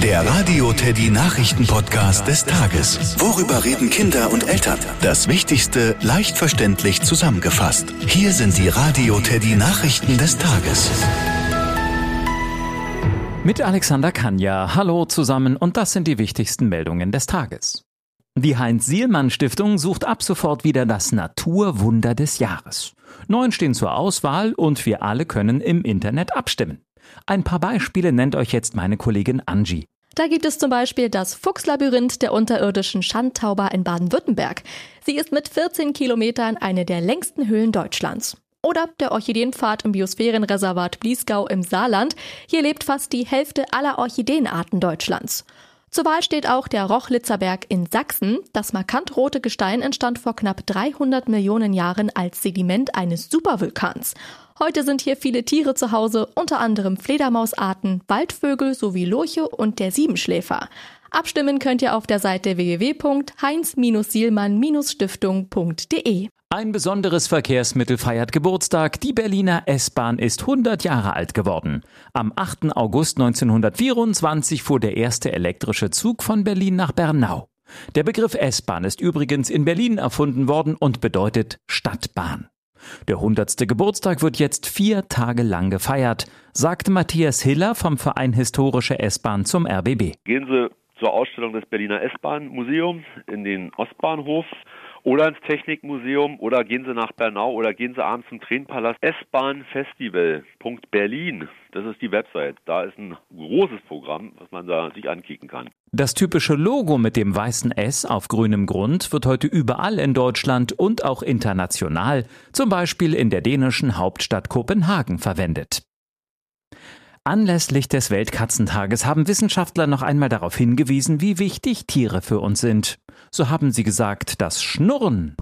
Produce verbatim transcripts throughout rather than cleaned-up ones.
Der Radio Teddy Nachrichten-Podcast des Tages. Worüber reden Kinder und Eltern? Das Wichtigste leicht verständlich zusammengefasst. Hier sind die Radio Teddy Nachrichten des Tages. Mit Alexander Kanja. Hallo zusammen und das sind die wichtigsten Meldungen des Tages. Die Heinz-Sielmann-Stiftung sucht ab sofort wieder das Naturwunder des Jahres. Neun stehen zur Auswahl und wir alle können im Internet abstimmen. Ein paar Beispiele nennt euch jetzt meine Kollegin Angie. Da gibt es zum Beispiel das Fuchslabyrinth der unterirdischen Schandtauber in Baden-Württemberg. Sie ist mit vierzehn Kilometern eine der längsten Höhlen Deutschlands. Oder der Orchideenpfad im Biosphärenreservat Bliesgau im Saarland. Hier lebt fast die Hälfte aller Orchideenarten Deutschlands. Zur Wahl steht auch der Rochlitzer Berg in Sachsen. Das markant rote Gestein entstand vor knapp dreihundert Millionen Jahren als Sediment eines Supervulkans. Heute sind hier viele Tiere zu Hause, unter anderem Fledermausarten, Waldvögel sowie Lurche und der Siebenschläfer. Abstimmen könnt ihr auf der Seite w w w punkt heinz sielmann stiftung punkt d e. Ein besonderes Verkehrsmittel feiert Geburtstag. Die Berliner S-Bahn ist hundert Jahre alt geworden. Am achten August neunzehnhundertvierundzwanzig fuhr der erste elektrische Zug von Berlin nach Bernau. Der Begriff S-Bahn ist übrigens in Berlin erfunden worden und bedeutet Stadtbahn. Der hundertste Geburtstag wird jetzt vier Tage lang gefeiert, sagte Matthias Hiller vom Verein Historische S-Bahn zum R B B. Gehen Sie zur Ausstellung des Berliner S-Bahn-Museums in den Ostbahnhof oder ins Technikmuseum oder gehen Sie nach Bernau oder gehen Sie abends zum Tränenpalast. S-Bahn-Festival Punkt Berlin, das ist die Website. Da ist ein großes Programm, was man da sich ankicken kann. Das typische Logo mit dem weißen S auf grünem Grund wird heute überall in Deutschland und auch international, zum Beispiel in der dänischen Hauptstadt Kopenhagen, verwendet. Anlässlich des Weltkatzentages haben Wissenschaftler noch einmal darauf hingewiesen, wie wichtig Tiere für uns sind. So haben sie gesagt, das Schnurren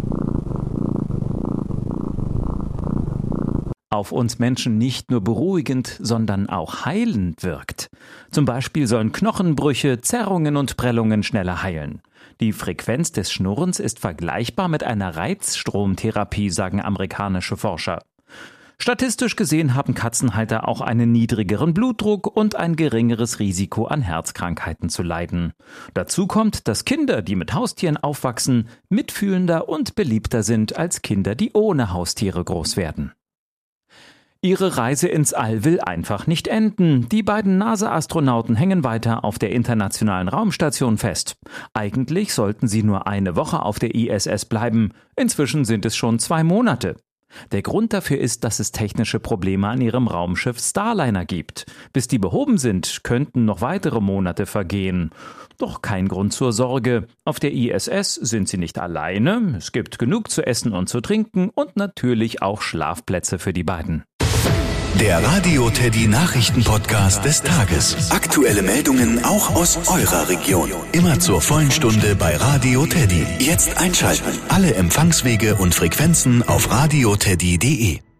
auf uns Menschen nicht nur beruhigend, sondern auch heilend wirkt. Zum Beispiel sollen Knochenbrüche, Zerrungen und Prellungen schneller heilen. Die Frequenz des Schnurrens ist vergleichbar mit einer Reizstromtherapie, sagen amerikanische Forscher. Statistisch gesehen haben Katzenhalter auch einen niedrigeren Blutdruck und ein geringeres Risiko an Herzkrankheiten zu leiden. Dazu kommt, dass Kinder, die mit Haustieren aufwachsen, mitfühlender und beliebter sind als Kinder, die ohne Haustiere groß werden. Ihre Reise ins All will einfach nicht enden. Die beiden NASA-Astronauten hängen weiter auf der Internationalen Raumstation fest. Eigentlich sollten sie nur eine Woche auf der I S S bleiben. Inzwischen sind es schon zwei Monate. Der Grund dafür ist, dass es technische Probleme an ihrem Raumschiff Starliner gibt. Bis die behoben sind, könnten noch weitere Monate vergehen. Doch kein Grund zur Sorge. Auf der I S S sind sie nicht alleine. Es gibt genug zu essen und zu trinken und natürlich auch Schlafplätze für die beiden. Der Radio Teddy Nachrichten-Podcast des Tages. Aktuelle Meldungen auch aus eurer Region. Immer zur vollen Stunde bei Radio Teddy. Jetzt einschalten. Alle Empfangswege und Frequenzen auf radioteddy punkt de.